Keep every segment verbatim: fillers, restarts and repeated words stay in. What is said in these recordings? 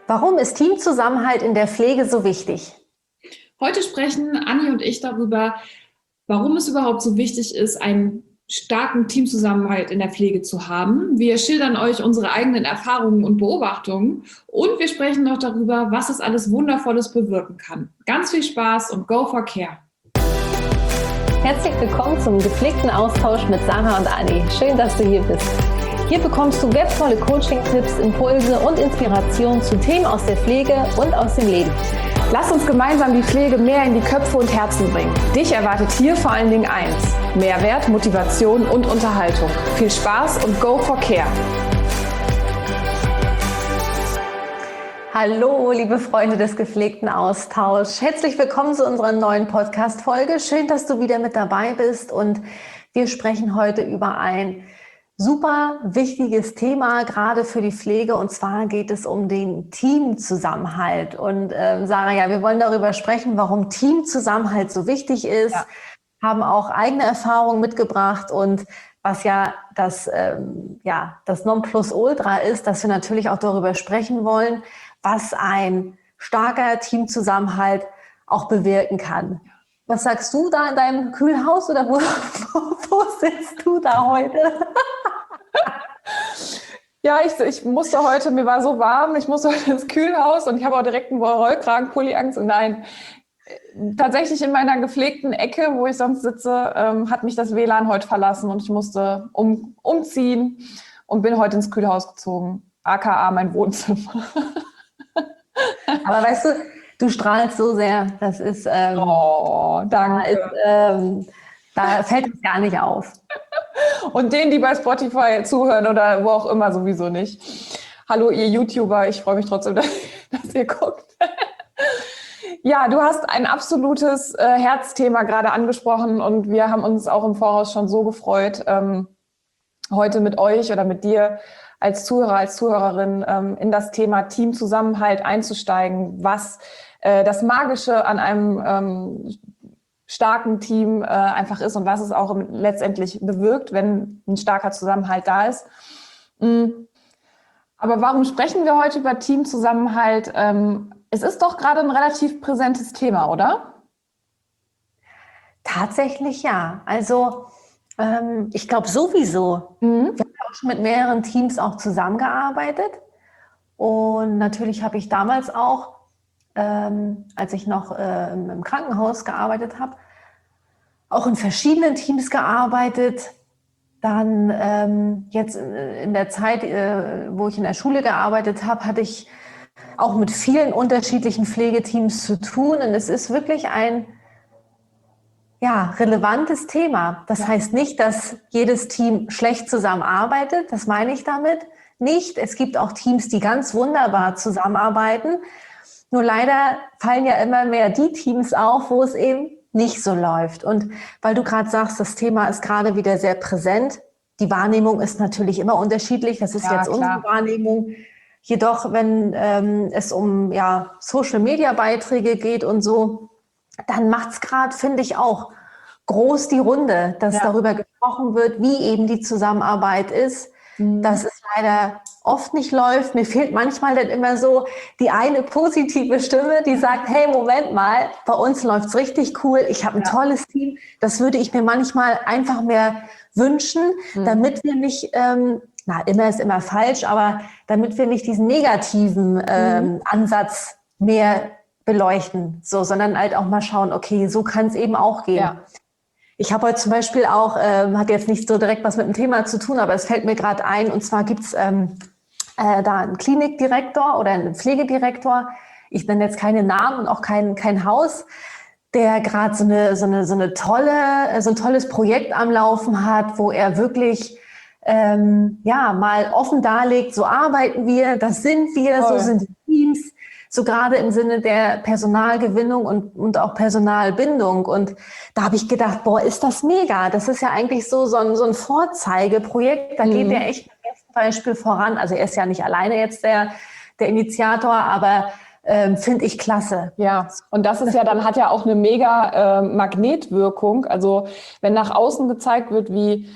Warum ist Teamzusammenhalt in der Pflege so wichtig? Heute sprechen Anni und ich darüber, warum es überhaupt so wichtig ist, einen starken Teamzusammenhalt in der Pflege zu haben. Wir schildern euch unsere eigenen Erfahrungen und Beobachtungen und wir sprechen noch darüber, was es alles Wundervolles bewirken kann. Ganz viel Spaß und go for care! Herzlich willkommen zum gepflegten Austausch mit Sarah und Anni. Schön, dass du hier bist. Hier bekommst du wertvolle Coaching-Tipps, Impulse und Inspiration zu Themen aus der Pflege und aus dem Leben. Lass uns gemeinsam die Pflege mehr in die Köpfe und Herzen bringen. Dich erwartet hier vor allen Dingen eins: Mehrwert, Motivation und Unterhaltung. Viel Spaß und go for care! Hallo, liebe Freunde des gepflegten Austauschs. Herzlich willkommen zu unserer neuen Podcast-Folge. Schön, dass du wieder mit dabei bist und wir sprechen heute über ein super wichtiges Thema, gerade für die Pflege, und zwar geht es um den Teamzusammenhalt. Und ähm, Sarah, ja, wir wollen darüber sprechen, warum Teamzusammenhalt so wichtig ist, ja. Haben auch eigene Erfahrungen mitgebracht und was ja das, ähm, ja, das Nonplusultra ist, dass wir natürlich auch darüber sprechen wollen, was ein starker Teamzusammenhalt auch bewirken kann. Was sagst du da in deinem Kühlhaus oder wo, wo, wo sitzt du da heute? Ja, ich, ich musste heute, mir war so warm, ich musste heute ins Kühlhaus und ich habe auch direkt einen Rollkragenpulli Angst. Und nein, tatsächlich in meiner gepflegten Ecke, wo ich sonst sitze, ähm, hat mich das W L A N heute verlassen und ich musste um, umziehen und bin heute ins Kühlhaus gezogen, aka mein Wohnzimmer. Aber weißt du, du strahlst so sehr, das ist, ähm, oh, danke. Da, ist, ähm, da fällt es gar nicht auf. Und denen, die bei Spotify zuhören oder wo auch immer, sowieso nicht. Hallo ihr YouTuber, ich freue mich trotzdem, dass, dass ihr guckt. Ja, du hast ein absolutes äh, Herzthema gerade angesprochen und wir haben uns auch im Voraus schon so gefreut, ähm, heute mit euch oder mit dir als Zuhörer, als Zuhörerin ähm, in das Thema Teamzusammenhalt einzusteigen, was äh, das Magische an einem ähm, starken Team äh, einfach ist und was es auch letztendlich bewirkt, wenn ein starker Zusammenhalt da ist. Mhm. Aber warum sprechen wir heute über Teamzusammenhalt? Ähm, es ist doch gerade ein relativ präsentes Thema, oder? Tatsächlich ja. Also ähm, ich glaube sowieso. Mhm. Wir haben auch schon mit mehreren Teams auch zusammengearbeitet. Und natürlich habe ich damals auch, ähm, als ich noch äh, im Krankenhaus gearbeitet habe, auch in verschiedenen Teams gearbeitet. Dann ähm, jetzt in, in der Zeit, äh, wo ich in der Schule gearbeitet habe, hatte ich auch mit vielen unterschiedlichen Pflegeteams zu tun. Und es ist wirklich ein ja, relevantes Thema. Das ja. heißt nicht, dass jedes Team schlecht zusammenarbeitet. Das meine ich damit nicht. Es gibt auch Teams, die ganz wunderbar zusammenarbeiten. Nur leider fallen ja immer mehr die Teams auf, wo es eben nicht so läuft. Und weil du gerade sagst, das Thema ist gerade wieder sehr präsent. Die Wahrnehmung ist natürlich immer unterschiedlich. Das ist ja, jetzt unsere klar. Wahrnehmung. Jedoch, wenn ähm, es um ja, Social-Media-Beiträge geht und so, dann macht es gerade, finde ich, auch groß die Runde, dass ja. darüber gesprochen wird, wie eben die Zusammenarbeit ist. Dass es leider oft nicht läuft. Mir fehlt manchmal dann immer so die eine positive Stimme, die sagt, hey, Moment mal, bei uns läuft's richtig cool, ich habe ein ja. tolles Team. Das würde ich mir manchmal einfach mehr wünschen, mhm. damit wir nicht, ähm, na, immer ist immer falsch, aber damit wir nicht diesen negativen ähm, mhm. Ansatz mehr beleuchten, so, sondern halt auch mal schauen, okay, so kann es eben auch gehen. Ja. Ich habe heute zum Beispiel auch, ähm, hat jetzt nicht so direkt was mit dem Thema zu tun, aber es fällt mir gerade ein, und zwar gibt's ähm, äh, da einen Klinikdirektor oder einen Pflegedirektor, ich nenne jetzt keine Namen und auch kein, kein Haus, der gerade so eine, so eine, so eine tolle, so ein tolles Projekt am Laufen hat, wo er wirklich ähm, ja mal offen darlegt, so arbeiten wir, das sind wir, Toll. So sind die Teams. So gerade im Sinne der Personalgewinnung und, und auch Personalbindung. Und da habe ich gedacht, boah, ist das mega. Das ist ja eigentlich so, so, ein, so ein Vorzeigeprojekt. Da mhm. geht der echt im besten Beispiel voran. Also er ist ja nicht alleine jetzt der, der Initiator, aber ähm, finde ich klasse. Ja, und das ist ja, dann hat ja auch eine mega äh, Magnetwirkung. Also wenn nach außen gezeigt wird, wie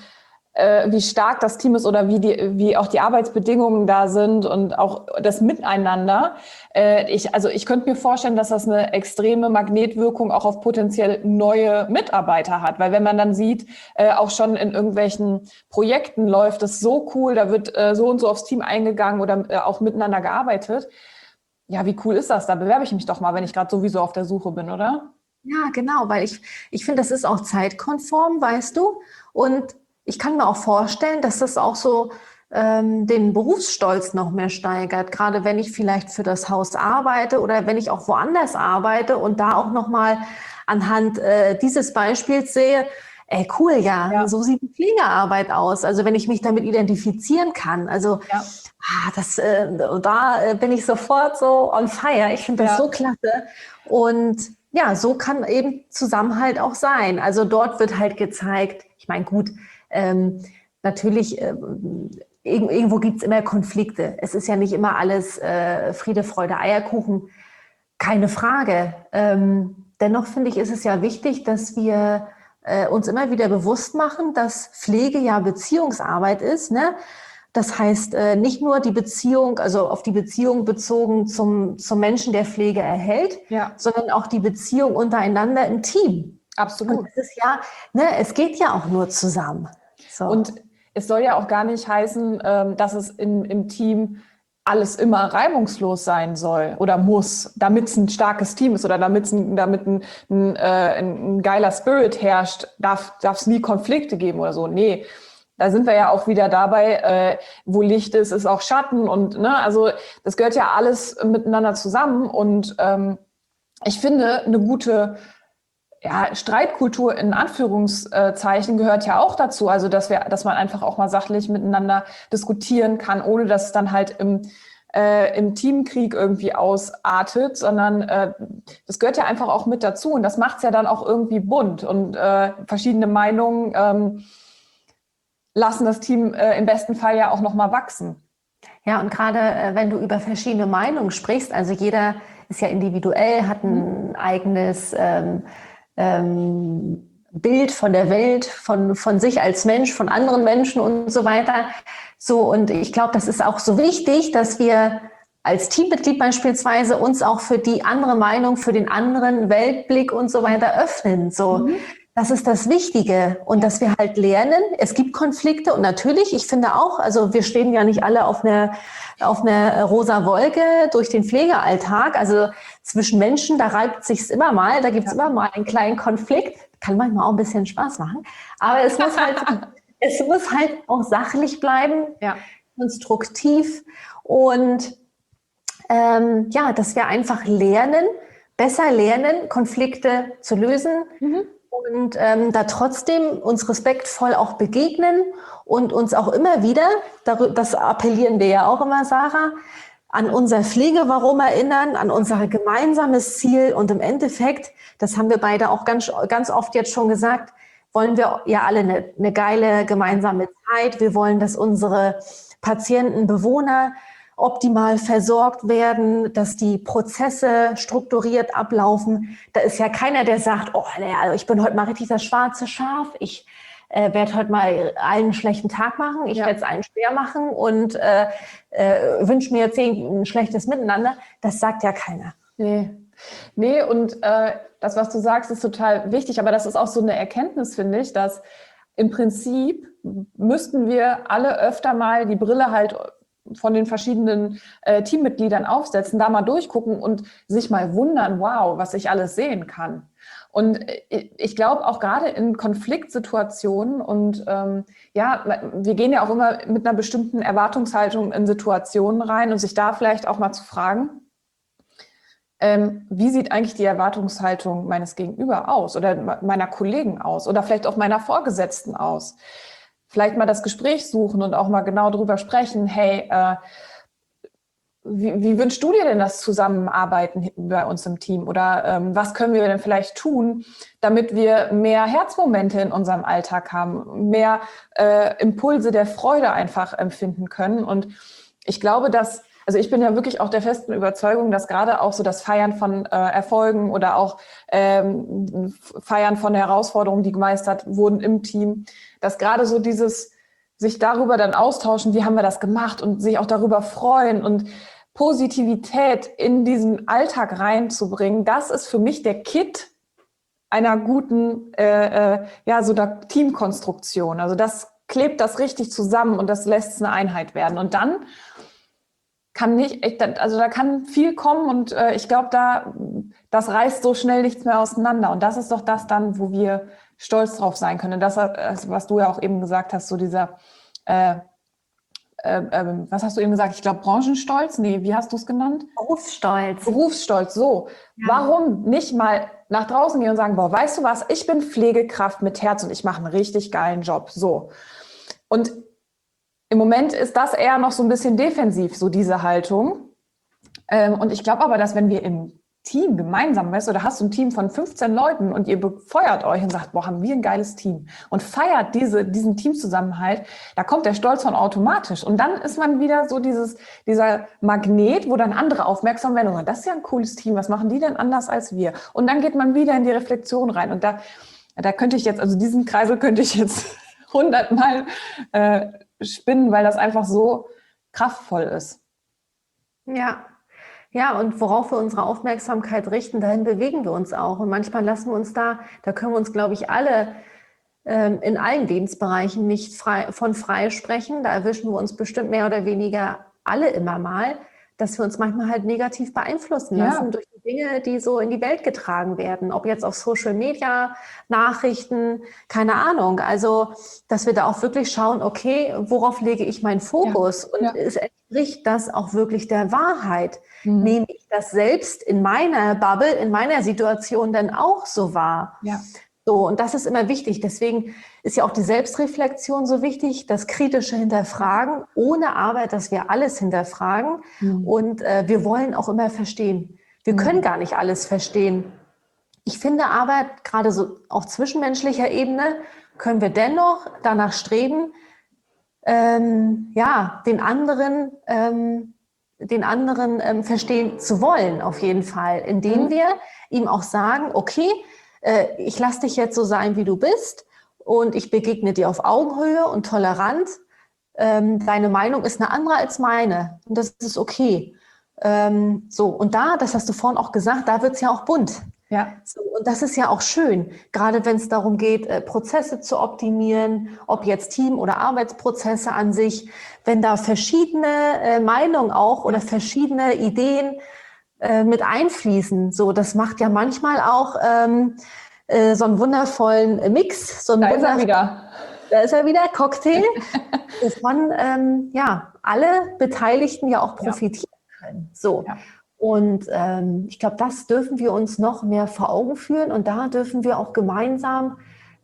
äh, wie stark das Team ist oder wie die, wie auch die Arbeitsbedingungen da sind und auch das Miteinander. Äh, ich, also ich könnte mir vorstellen, dass das eine extreme Magnetwirkung auch auf potenziell neue Mitarbeiter hat, weil wenn man dann sieht, äh, auch schon in irgendwelchen Projekten läuft es so cool, da wird äh, so und so aufs Team eingegangen oder äh, auch miteinander gearbeitet. Ja, wie cool ist das? Da bewerbe ich mich doch mal, wenn ich gerade sowieso auf der Suche bin, oder? Ja, genau, weil ich, ich finde, das ist auch zeitkonform, weißt du, und ich kann mir auch vorstellen, dass das auch so ähm, den Berufsstolz noch mehr steigert, gerade wenn ich vielleicht für das Haus arbeite oder wenn ich auch woanders arbeite und da auch nochmal anhand äh, dieses Beispiels sehe, ey, cool, ja, Ja. so sieht die Pflegearbeit aus. Also wenn ich mich damit identifizieren kann, also Ja. ah, das, äh, da äh, bin ich sofort so on fire. Ich finde das Ja. so klasse. Und ja, so kann eben Zusammenhalt auch sein. Also dort wird halt gezeigt, ich meine, gut, Ähm, natürlich, ähm, irgendwo gibt es immer Konflikte. Es ist ja nicht immer alles äh, Friede, Freude, Eierkuchen. Keine Frage. Ähm, dennoch finde ich, ist es ja wichtig, dass wir äh, uns immer wieder bewusst machen, dass Pflege ja Beziehungsarbeit ist, ne? Das heißt, äh, nicht nur die Beziehung, also auf die Beziehung bezogen zum, zum Menschen, der Pflege erhält, Ja. sondern auch die Beziehung untereinander im Team. Absolut. Und es ist ja, ne, es geht ja auch nur zusammen. So. Und es soll ja auch gar nicht heißen, ähm, dass es in, im Team alles immer reibungslos sein soll oder muss, damit es ein starkes Team ist oder damit es ein, damit ein, ein, äh, ein geiler Spirit herrscht, darf es nie Konflikte geben oder so. Nee, da sind wir ja auch wieder dabei, äh, wo Licht ist, ist auch Schatten und ne, also das gehört ja alles miteinander zusammen und ähm, ich finde, eine gute ja, Streitkultur in Anführungszeichen gehört ja auch dazu, also dass wir, dass man einfach auch mal sachlich miteinander diskutieren kann, ohne dass es dann halt im äh, im Teamkrieg irgendwie ausartet, sondern äh, das gehört ja einfach auch mit dazu und das macht es ja dann auch irgendwie bunt und äh, verschiedene Meinungen ähm, lassen das Team äh, im besten Fall ja auch noch mal wachsen. Ja, und gerade äh, wenn du über verschiedene Meinungen sprichst, also jeder ist ja individuell, hat ein mhm. eigenes ähm, ähm, Bild von der Welt, von, von sich als Mensch, von anderen Menschen und so weiter. So, und ich glaube, das ist auch so wichtig, dass wir als Teammitglied beispielsweise uns auch für die andere Meinung, für den anderen Weltblick und so weiter öffnen. So, mhm. Das ist das Wichtige. Und dass wir halt lernen, es gibt Konflikte und natürlich, ich finde auch, also wir stehen ja nicht alle auf einer, auf einer rosa Wolke durch den Pflegealltag. Also zwischen Menschen, da reibt sich's immer mal, da gibt's ja. immer mal einen kleinen Konflikt. Kann manchmal auch ein bisschen Spaß machen. Aber es muss halt, es muss halt auch sachlich bleiben, ja. konstruktiv und ähm, ja, dass wir einfach lernen, besser lernen, Konflikte zu lösen. Mhm. Und ähm, da trotzdem uns respektvoll auch begegnen und uns auch immer wieder, das appellieren wir ja auch immer, Sarah, an unser Pflege-Warum erinnern, an unser gemeinsames Ziel. Und im Endeffekt, das haben wir beide auch ganz, ganz oft jetzt schon gesagt, wollen wir ja alle eine, eine geile gemeinsame Zeit. Wir wollen, dass unsere Patienten, Bewohner optimal versorgt werden, dass die Prozesse strukturiert ablaufen. Da ist ja keiner, der sagt, oh, also ich bin heute mal richtig das schwarze Schaf, ich äh, werde heute mal allen einen schlechten Tag machen, ich ja. werde es allen schwer machen und äh, äh, wünsche mir jetzt ein schlechtes Miteinander. Das sagt ja keiner. Nee, nee und äh, das, was du sagst, ist total wichtig, aber das ist auch so eine Erkenntnis, finde ich, dass im Prinzip müssten wir alle öfter mal die Brille halt von den verschiedenen äh, Teammitgliedern aufsetzen, da mal durchgucken und sich mal wundern, wow, was ich alles sehen kann. Und äh, ich glaube auch gerade in Konfliktsituationen und ähm, ja, wir gehen ja auch immer mit einer bestimmten Erwartungshaltung in Situationen rein und sich da vielleicht auch mal zu fragen, ähm, wie sieht eigentlich die Erwartungshaltung meines Gegenüber aus oder meiner Kollegen aus oder vielleicht auch meiner Vorgesetzten aus. Vielleicht mal das Gespräch suchen und auch mal genau drüber sprechen, hey, äh, wie, wie wünschst du dir denn das Zusammenarbeiten bei uns im Team? Oder ähm, was können wir denn vielleicht tun, damit wir mehr Herzmomente in unserem Alltag haben, mehr äh, Impulse der Freude einfach empfinden können? Und ich glaube, dass, also ich bin ja wirklich auch der festen Überzeugung, dass gerade auch so das Feiern von äh, Erfolgen oder auch ähm, Feiern von Herausforderungen, die gemeistert wurden im Team, dass gerade so dieses sich darüber dann austauschen, wie haben wir das gemacht und sich auch darüber freuen und Positivität in diesen Alltag reinzubringen, das ist für mich der Kit einer guten, äh, äh, ja, so einer Teamkonstruktion. Also das klebt das richtig zusammen und das lässt es eine Einheit werden. Und dann kann nicht, also da kann viel kommen und äh, ich glaube, da, das reißt so schnell nichts mehr auseinander. Und das ist doch das dann, wo wir stolz drauf sein können. Und das, was du ja auch eben gesagt hast, so dieser, äh, äh, äh, was hast du eben gesagt? Ich glaube, Branchenstolz? Nee, wie hast du es genannt? Berufsstolz. Berufsstolz, so. Ja. Warum nicht mal nach draußen gehen und sagen, boah, weißt du was, ich bin Pflegekraft mit Herz und ich mache einen richtig geilen Job. So. Und im Moment ist das eher noch so ein bisschen defensiv, so diese Haltung. Ähm, und ich glaube aber, dass wenn wir im Team gemeinsam, weißt du, da hast du ein Team von fünfzehn Leuten und ihr befeuert euch und sagt, boah, haben wir ein geiles Team und feiert diese, diesen Teamzusammenhalt, da kommt der Stolz von automatisch. Und dann ist man wieder so dieses, dieser Magnet, wo dann andere aufmerksam werden und sagen, das ist ja ein cooles Team, was machen die denn anders als wir? Und dann geht man wieder in die Reflexion rein. Und da, da könnte ich jetzt, also diesen Kreisel könnte ich jetzt hundertmal äh, spinnen, weil das einfach so kraftvoll ist. Ja. Ja, und worauf wir unsere Aufmerksamkeit richten, dahin bewegen wir uns auch. Und manchmal lassen wir uns da, da können wir uns, glaube ich, alle ähm, in allen Lebensbereichen nicht frei, von frei sprechen. Da erwischen wir uns bestimmt mehr oder weniger alle immer mal, dass wir uns manchmal halt negativ beeinflussen lassen, ja, durch die Dinge, die so in die Welt getragen werden. Ob jetzt auf Social Media, Nachrichten, keine Ahnung. Also, dass wir da auch wirklich schauen, okay, worauf lege ich meinen Fokus? Ja. Und ja. es entspricht das auch wirklich der Wahrheit? Mhm. Nehme ich das selbst in meiner Bubble, in meiner Situation denn auch so wahr? Ja. So, und das ist immer wichtig. Deswegen ist ja auch die Selbstreflexion so wichtig, das kritische Hinterfragen, ohne aber, dass wir alles hinterfragen. Mhm. Und äh, wir wollen auch immer verstehen. Wir mhm. können gar nicht alles verstehen. Ich finde aber, gerade so auf zwischenmenschlicher Ebene, können wir dennoch danach streben, ähm, ja, den anderen, ähm, den anderen ähm, verstehen zu wollen, auf jeden Fall, indem mhm. wir ihm auch sagen, okay, ich lasse dich jetzt so sein, wie du bist und ich begegne dir auf Augenhöhe und tolerant. Ähm, deine Meinung ist eine andere als meine und das ist okay. Ähm, so, und da, das hast du vorhin auch gesagt, da wird es ja auch bunt. Ja. So, und das ist ja auch schön, gerade wenn es darum geht, äh, Prozesse zu optimieren, ob jetzt Team- oder Arbeitsprozesse an sich, wenn da verschiedene äh, Meinungen auch oder verschiedene Ideen mit einfließen. So, das macht ja manchmal auch ähm, äh, so einen wundervollen Mix. So einen da ist er wieder. Da ist er wieder, Cocktail, wovon ähm, ja, alle Beteiligten ja auch profitieren ja. können. So. Ja. Und ähm, ich glaube, das dürfen wir uns noch mehr vor Augen führen und da dürfen wir auch gemeinsam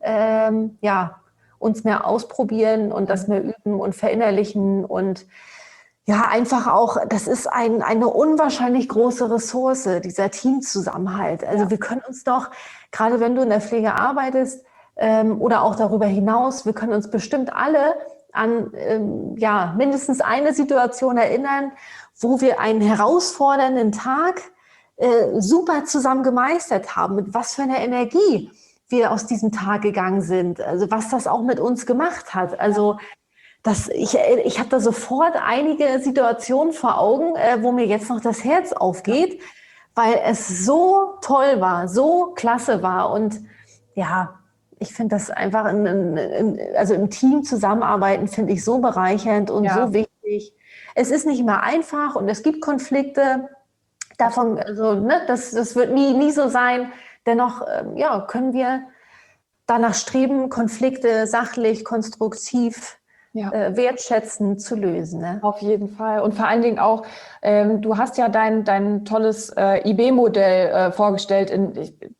ähm, ja, uns mehr ausprobieren und das mehr üben und verinnerlichen und ja, einfach auch, das ist ein, eine unwahrscheinlich große Ressource, dieser Teamzusammenhalt. Also ja. wir können uns doch, gerade wenn du in der Pflege arbeitest ähm, oder auch darüber hinaus, wir können uns bestimmt alle an ähm, ja, mindestens eine Situation erinnern, wo wir einen herausfordernden Tag äh, super zusammen gemeistert haben, mit was für einer Energie wir aus diesem Tag gegangen sind, also was das auch mit uns gemacht hat. Also ja. Das, ich ich habe da sofort einige Situationen vor Augen, äh, wo mir jetzt noch das Herz aufgeht, weil es so toll war, so klasse war. Und ja, ich finde das einfach, in, in, in, also im Team zusammenarbeiten, finde ich so bereichernd und ja. so wichtig. Es ist nicht immer einfach und es gibt Konflikte. Davon, also, ne, das, das wird nie, nie so sein. Dennoch äh, ja, können wir danach streben, Konflikte sachlich, konstruktiv, Ja. Äh, wertschätzend zu lösen. Ne? Auf jeden Fall. Und vor allen Dingen auch, ähm, du hast ja dein, dein tolles äh, I B-Modell äh, vorgestellt in,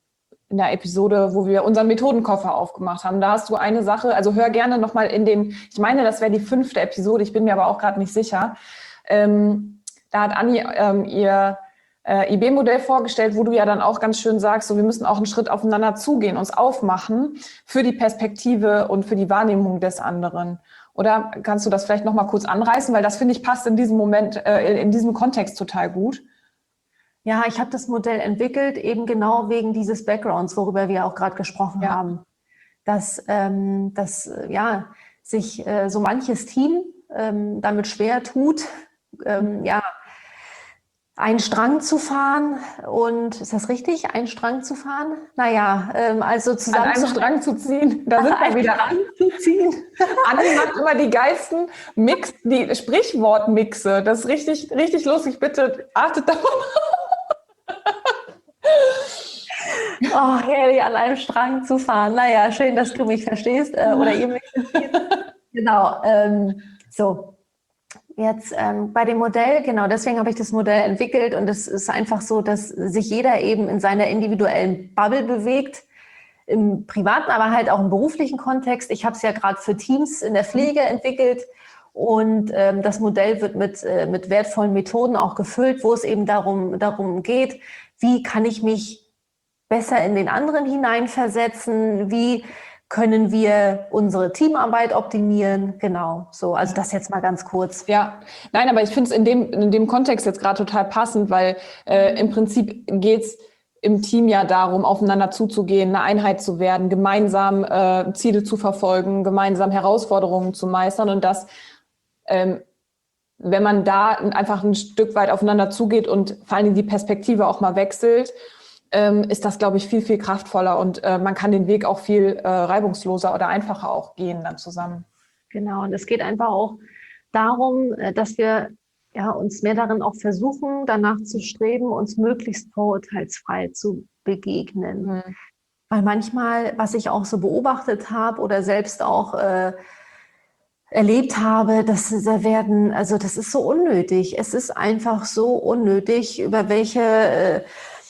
in der Episode, wo wir unseren Methodenkoffer aufgemacht haben. Da hast du eine Sache, also hör gerne nochmal in den, ich meine, das wäre die fünfte Episode, ich bin mir aber auch gerade nicht sicher. Ähm, da hat Anni ähm, ihr äh, I B-Modell vorgestellt, wo du ja dann auch ganz schön sagst, so, wir müssen auch einen Schritt aufeinander zugehen, uns aufmachen für die Perspektive und für die Wahrnehmung des anderen. Oder kannst du das vielleicht noch mal kurz anreißen? Weil das, finde ich, passt in diesem Moment, äh, in diesem Kontext total gut. Ja, ich habe das Modell entwickelt, eben genau wegen dieses Backgrounds, worüber wir auch gerade gesprochen ja. haben. Dass, ähm, dass ja, sich äh, so manches Team ähm, damit schwer tut, ähm, ja, einen Strang zu fahren. Und ist das richtig, einen Strang zu fahren? Naja, ähm, also zusammen an einem zu Strang zu ziehen. Da sind wir wieder Strang zu ziehen. Anni macht immer die geilsten Mix, die Sprichwortmixe. Das ist richtig, richtig lustig. Bitte achtet darauf. Oh, herrlich, an einem Strang zu fahren. Naja, schön, dass du mich verstehst äh, oder ihr mich versteht. Genau, ähm, so. Jetzt ähm, bei dem Modell, genau, deswegen habe ich das Modell entwickelt und es ist einfach so, dass sich jeder eben in seiner individuellen Bubble bewegt, im privaten, aber halt auch im beruflichen Kontext. Ich habe es ja gerade für Teams in der Pflege entwickelt und ähm, das Modell wird mit, äh, mit wertvollen Methoden auch gefüllt, wo es eben darum, darum geht, wie kann ich mich besser in den anderen hineinversetzen, wie können wir unsere Teamarbeit optimieren? Genau, so. Also das jetzt mal ganz kurz. Ja, nein, aber ich finde es in dem, in dem Kontext jetzt gerade total passend, weil äh, im Prinzip geht's im Team ja darum, aufeinander zuzugehen, eine Einheit zu werden, gemeinsam äh, Ziele zu verfolgen, gemeinsam Herausforderungen zu meistern und das, ähm, wenn man da einfach ein Stück weit aufeinander zugeht und vor allen Dingen die Perspektive auch mal wechselt, ähm, ist das, glaube ich, viel, viel kraftvoller und äh, man kann den Weg auch viel äh, reibungsloser oder einfacher auch gehen dann zusammen. Genau, und es geht einfach auch darum, dass wir ja, uns mehr darin auch versuchen, danach zu streben, uns möglichst vorurteilsfrei zu begegnen. Mhm. Weil manchmal, was ich auch so beobachtet habe oder selbst auch äh, erlebt habe, dass da werden, also das ist so unnötig. Es ist einfach so unnötig, über welche äh,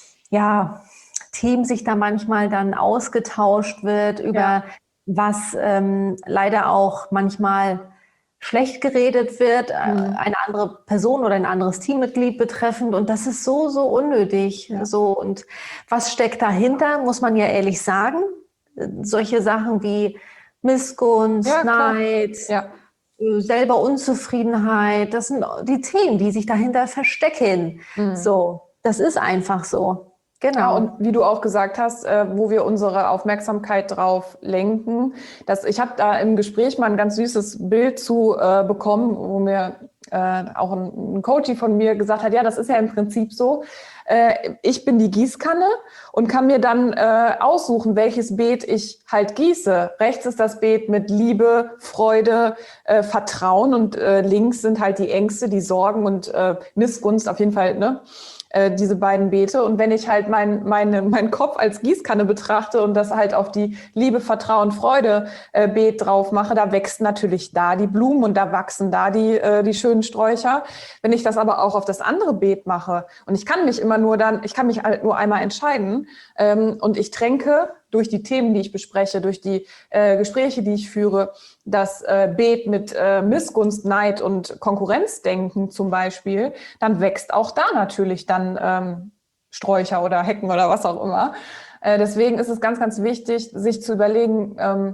ja, Themen sich da manchmal dann ausgetauscht wird, über ja. was ähm, leider auch manchmal schlecht geredet wird, mhm. eine andere Person oder ein anderes Teammitglied betreffend. Und das ist so, so unnötig. Ja. So, und was steckt dahinter, muss man ja ehrlich sagen. Solche Sachen wie Missgunst, ja, Neid, ja. selber Unzufriedenheit, das sind die Themen, die sich dahinter verstecken. Mhm. So, das ist einfach so. Genau. Ja, und wie du auch gesagt hast, äh, wo wir unsere Aufmerksamkeit drauf lenken. Dass, ich habe da im Gespräch mal ein ganz süßes Bild zu äh, bekommen, wo mir äh, auch ein, ein Coach von mir gesagt hat, ja, das ist ja im Prinzip so, äh, ich bin die Gießkanne und kann mir dann äh, aussuchen, welches Beet ich halt gieße. Rechts ist das Beet mit Liebe, Freude, äh, Vertrauen und äh, links sind halt die Ängste, die Sorgen und äh, Missgunst auf jeden Fall, ne? diese beiden Beete. Und wenn ich halt mein, meine, meinen Kopf als Gießkanne betrachte und das halt auf die Liebe, Vertrauen, Freude äh, Beet drauf mache, da wächst natürlich da die Blumen und da wachsen da die, äh, die schönen Sträucher. Wenn ich das aber auch auf das andere Beet mache und ich kann mich immer nur dann, ich kann mich halt nur einmal entscheiden ähm, und ich tränke durch die Themen, die ich bespreche, durch die äh, Gespräche, die ich führe, das äh, Beet mit äh, Missgunst, Neid und Konkurrenzdenken zum Beispiel, dann wächst auch da natürlich dann ähm, Sträucher oder Hecken oder was auch immer. Äh, deswegen ist es ganz, ganz wichtig, sich zu überlegen, ähm,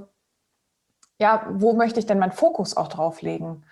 ja, wo möchte ich denn meinen Fokus auch drauf legen?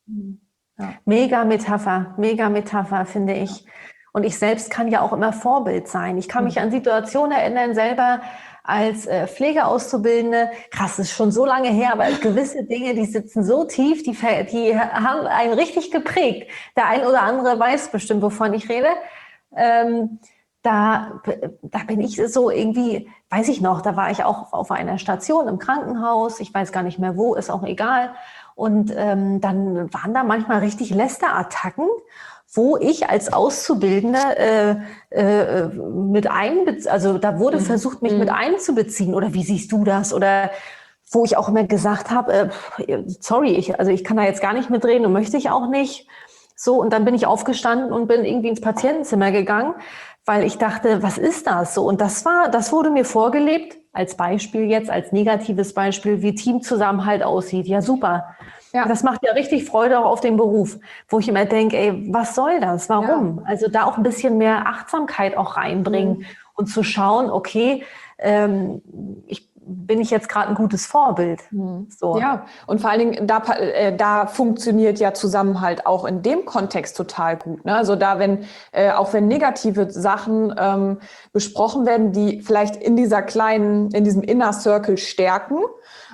Ja. Mega Metapher, mega Metapher, finde ich. Und ich selbst kann ja auch immer Vorbild sein. Ich kann mich an Situationen erinnern, selber als äh, Pflegeauszubildende, krass, das ist schon so lange her, aber gewisse Dinge, die sitzen so tief, die, die haben einen richtig geprägt. Der ein oder andere weiß bestimmt, wovon ich rede. Ähm, da, da bin ich so irgendwie, weiß ich noch, da war ich auch auf einer Station im Krankenhaus, ich weiß gar nicht mehr wo, ist auch egal. Und ähm, dann waren da manchmal richtig Lästerattacken, wo ich als Auszubildende äh, äh, mit einbeziehen, also da wurde mhm. versucht, mich mhm. mit einzubeziehen. Oder wie siehst du das? Oder wo ich auch immer gesagt habe, äh, sorry, ich, also ich kann da jetzt gar nicht mitreden und möchte ich auch nicht. So, und dann bin ich aufgestanden und bin irgendwie ins Patientenzimmer gegangen, weil ich dachte, was ist das? So, und das war, das wurde mir vorgelebt, als Beispiel jetzt, als negatives Beispiel, wie Teamzusammenhalt aussieht. Ja, super. Ja. Das macht ja richtig Freude auch auf den Beruf, wo ich immer denke, ey, was soll das? Warum? Ja. Also da auch ein bisschen mehr Achtsamkeit auch reinbringen mhm. und zu schauen, okay, ähm, ich bin ich jetzt gerade ein gutes Vorbild. Mhm. So. Ja, und vor allen Dingen, da, äh, da funktioniert ja Zusammenhalt auch in dem Kontext total gut. Ne? Also da, wenn, äh, auch wenn negative Sachen ähm, besprochen werden, die vielleicht in dieser kleinen, in diesem Inner Circle stärken,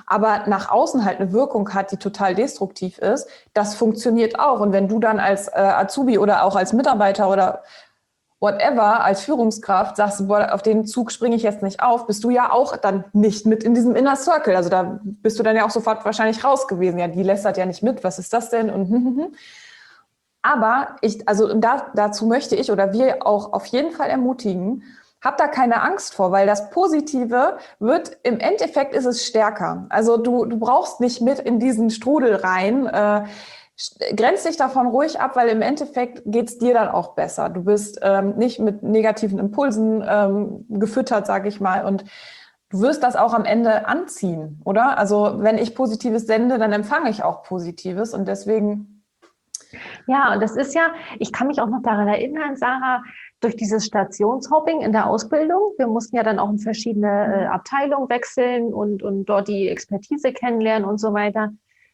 aber nach außen halt eine Wirkung hat, die total destruktiv ist, das funktioniert auch. Und wenn du dann als äh, Azubi oder auch als Mitarbeiter oder whatever, als Führungskraft sagst, boah, auf den Zug springe ich jetzt nicht auf, bist du ja auch dann nicht mit in diesem Inner Circle. Also da bist du dann ja auch sofort wahrscheinlich raus gewesen. Ja, die lästert ja nicht mit, was ist das denn? Und hm, hm, hm. Aber ich, also da, dazu möchte ich oder wir auch auf jeden Fall ermutigen, hab da keine Angst vor, weil das Positive wird, im Endeffekt ist es stärker. Also du, du brauchst nicht mit in diesen Strudel rein, äh, grenz dich davon ruhig ab, weil im Endeffekt geht's dir dann auch besser. Du bist ähm, nicht mit negativen Impulsen ähm, gefüttert, sage ich mal, und du wirst das auch am Ende anziehen, oder? Also wenn ich Positives sende, dann empfange ich auch Positives und deswegen... Ja, und das ist ja, ich kann mich auch noch daran erinnern, Sarah, durch dieses Stationshopping in der Ausbildung, wir mussten ja dann auch in verschiedene äh, Abteilungen wechseln und, und dort die Expertise kennenlernen und so weiter.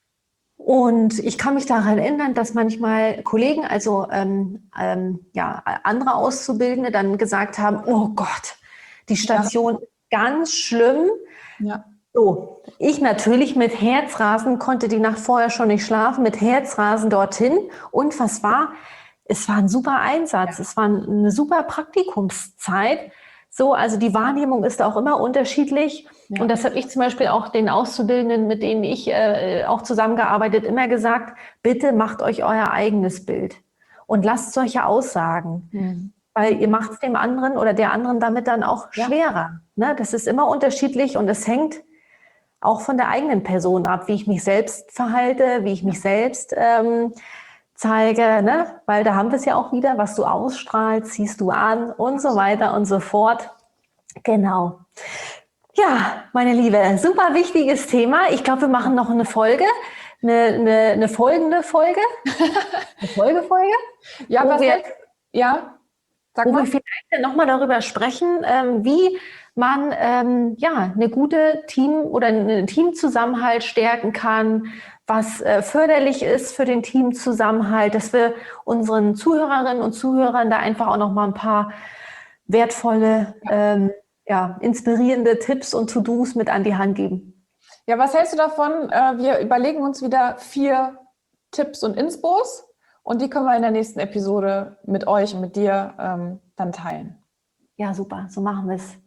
Und ich kann mich daran erinnern, dass manchmal Kollegen, also ähm, ähm, ja, andere Auszubildende dann gesagt haben, oh Gott, die Station ist ganz schlimm. Ja. So, ich natürlich mit Herzrasen, konnte die Nacht vorher schon nicht schlafen, mit Herzrasen dorthin. Und was war? Es war ein super Einsatz, ja. Es war eine super Praktikumszeit. So, also die Wahrnehmung ist auch immer unterschiedlich. Ja. Und das habe ich zum Beispiel auch den Auszubildenden, mit denen ich äh, auch zusammengearbeitet, immer gesagt, bitte macht euch euer eigenes Bild und lasst solche Aussagen. Mhm. Weil ihr macht es dem anderen oder der anderen damit dann auch ja. schwerer. Ne? Das ist immer unterschiedlich und es hängt auch von der eigenen Person ab, wie ich mich selbst verhalte, wie ich mich selbst ähm, zeige, ne? Weil da haben wir es ja auch wieder, was du ausstrahlst, ziehst du an und so weiter und so fort. Genau. Ja, meine Liebe, super wichtiges Thema. Ich glaube, wir machen noch eine Folge, eine, eine, eine folgende Folge. Eine Folge-Folge? Ja, was wir, jetzt? Ja, sag wo mal. Wir vielleicht nochmal darüber sprechen, ähm, wie man ähm, ja eine gute Team- oder einen Teamzusammenhalt stärken kann, was äh, förderlich ist für den Teamzusammenhalt, dass wir unseren Zuhörerinnen und Zuhörern da einfach auch noch mal ein paar wertvolle, ähm, ja, inspirierende Tipps und To-Dos mit an die Hand geben. Ja, was hältst du davon? Äh, wir überlegen uns wieder vier Tipps und Inspos und die können wir in der nächsten Episode mit euch und mit dir ähm, dann teilen. Ja, super, so machen wir es.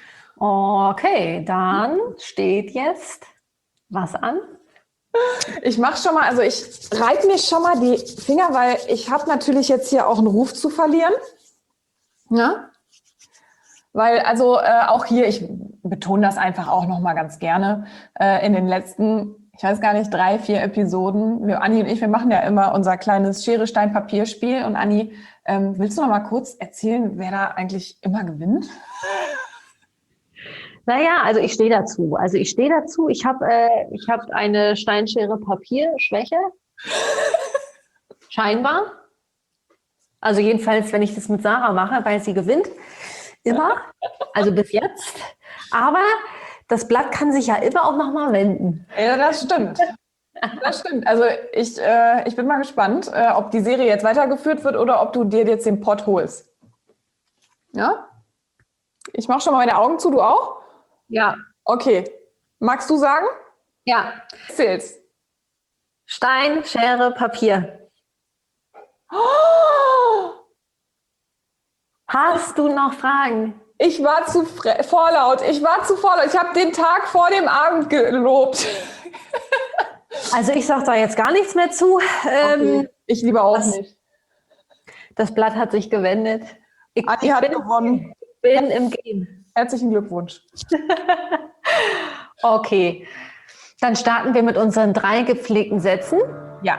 Okay, dann steht jetzt was an? Ich mache schon mal, also ich reibe mir schon mal die Finger, weil ich habe natürlich jetzt hier auch einen Ruf zu verlieren. Ja? Weil also äh, auch hier, ich betone das einfach auch noch mal ganz gerne, äh, in den letzten, ich weiß gar nicht, drei, vier Episoden, wir, Anni und ich, wir machen ja immer unser kleines Schere-Stein-Papier-Spiel. Und Anni, ähm, willst du noch mal kurz erzählen, wer da eigentlich immer gewinnt? Naja, also ich stehe dazu. Also ich stehe dazu. Ich habe äh, ich hab eine Steinschere-Papier-Schwäche. Scheinbar. Also jedenfalls, wenn ich das mit Sarah mache, weil sie gewinnt. Immer. Also bis jetzt. Aber das Blatt kann sich ja immer auch noch mal wenden. Ja, das stimmt. Das stimmt. Also ich, äh, ich bin mal gespannt, äh, ob die Serie jetzt weitergeführt wird oder ob du dir jetzt den Pott holst. Ja? Ich mache schon mal meine Augen zu, du auch? Ja. Okay. Magst du sagen? Ja. Erzähl's. Stein, Schere, Papier. Oh! Hast du noch Fragen? Ich war zu vorlaut. Ich war zu vorlaut. Ich habe den Tag vor dem Abend gelobt. Also ich sage da jetzt gar nichts mehr zu. Okay. Ähm, ich lieber auch das, nicht. Das Blatt hat sich gewendet. Ich, Anni ich hat bin, gewonnen. bin im Game. Herzlichen Glückwunsch. Okay, dann starten wir mit unseren drei gepflegten Sätzen. Ja.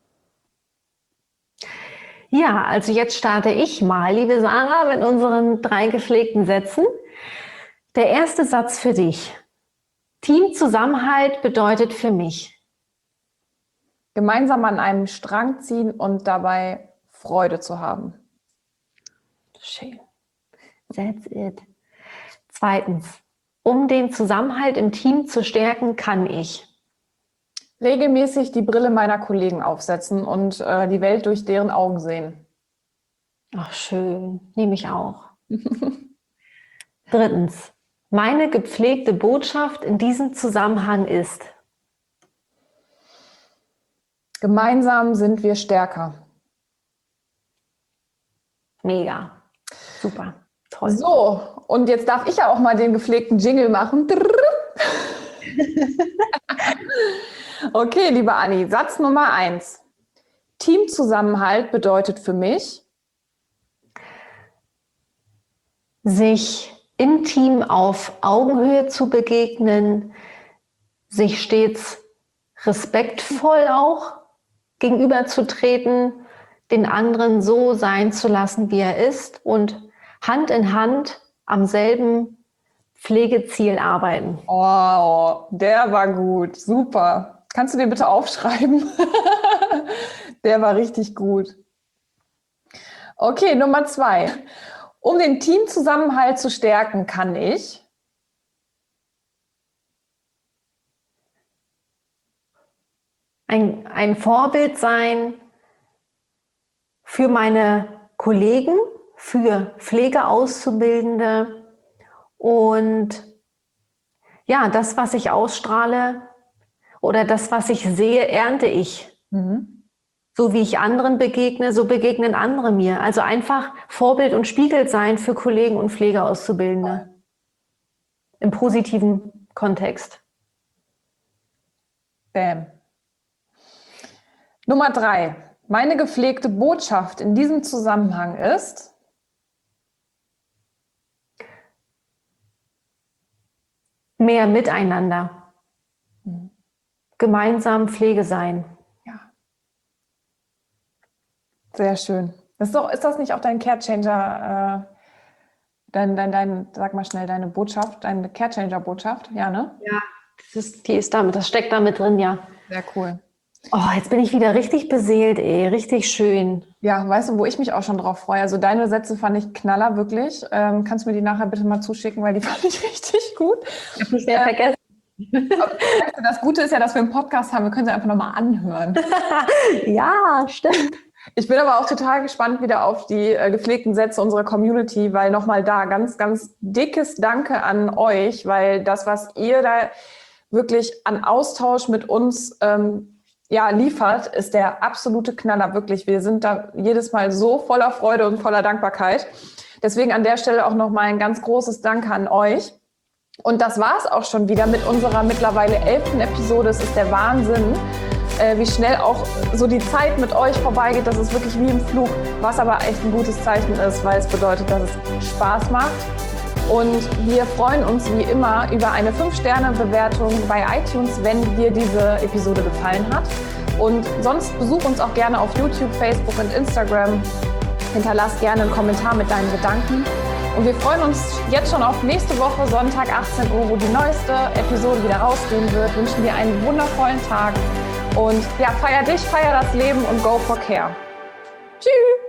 Ja, also jetzt starte ich mal, liebe Sarah, mit unseren drei gepflegten Sätzen. Der erste Satz für dich. Teamzusammenhalt bedeutet für mich. Gemeinsam an einem Strang ziehen und dabei Freude zu haben. Schön. That's it. Zweitens, um den Zusammenhalt im Team zu stärken, kann ich regelmäßig die Brille meiner Kollegen aufsetzen und äh, die Welt durch deren Augen sehen. Ach, schön. Nehme ich auch. Drittens, Meine gepflegte Botschaft in diesem Zusammenhang ist: Gemeinsam sind wir stärker. Mega. Super. Toll. So, und jetzt darf ich ja auch mal den gepflegten Jingle machen. Okay, liebe Anni, Satz Nummer eins. Teamzusammenhalt bedeutet für mich, sich im Team auf Augenhöhe zu begegnen, sich stets respektvoll auch gegenüberzutreten, den anderen so sein zu lassen, wie er ist und Hand in Hand am selben Pflegeziel arbeiten. oh, der war gut, super. Kannst du den bitte aufschreiben? Der war richtig gut. Okay, Nummer zwei. Um den Teamzusammenhalt zu stärken, kann ich ein, ein Vorbild sein für meine Kollegen, für Pflegeauszubildende und ja, das, was ich ausstrahle oder das, was ich sehe, ernte ich. Mhm. So wie ich anderen begegne, so begegnen andere mir. Also einfach Vorbild und Spiegel sein für Kollegen und Pflegeauszubildende. Im positiven Kontext. Bam. Nummer drei. Meine gepflegte Botschaft in diesem Zusammenhang ist, mehr Miteinander. Mhm. Gemeinsam Pflege sein. Ja. Sehr schön. Das ist, doch, ist das nicht auch dein Carechanger, äh, dein, dein, dein, sag mal schnell, deine Botschaft, deine Carechanger-Botschaft? Ja, ne? Ja, das ist, die ist damit, das steckt damit drin, ja. Sehr cool. Oh, jetzt bin ich wieder richtig beseelt, ey. Richtig schön. Ja, weißt du, wo ich mich auch schon drauf freue? Also deine Sätze fand ich Knaller, wirklich. Ähm, kannst du mir die nachher bitte mal zuschicken, weil die fand ich richtig gut. Ich habe mich sehr äh, vergessen. Aber das Gute ist ja, dass wir einen Podcast haben. Wir können sie einfach nochmal anhören. Ja, stimmt. Ich bin aber auch total gespannt wieder auf die äh, gepflegten Sätze unserer Community, weil nochmal da ganz, ganz dickes Danke an euch, weil das, was ihr da wirklich an Austausch mit uns ähm, ja, liefert, ist der absolute Knaller, wirklich. Wir sind da jedes Mal so voller Freude und voller Dankbarkeit. Deswegen an der Stelle auch nochmal ein ganz großes Danke an euch. Und das war es auch schon wieder mit unserer mittlerweile elften Episode. Es ist der Wahnsinn, äh, wie schnell auch so die Zeit mit euch vorbeigeht. Das ist wirklich wie im Flug, was aber echt ein gutes Zeichen ist, weil es bedeutet, dass es Spaß macht. Und wir freuen uns wie immer über eine fünf Sterne Bewertung bei iTunes, wenn dir diese Episode gefallen hat. Und sonst besuch uns auch gerne auf YouTube, Facebook und Instagram. Hinterlass gerne einen Kommentar mit deinen Gedanken. Und wir freuen uns jetzt schon auf nächste Woche, Sonntag achtzehn Uhr, wo die neueste Episode wieder rausgehen wird. Wünschen dir einen wundervollen Tag. Und ja, feier dich, feier das Leben und go for care. Tschüss!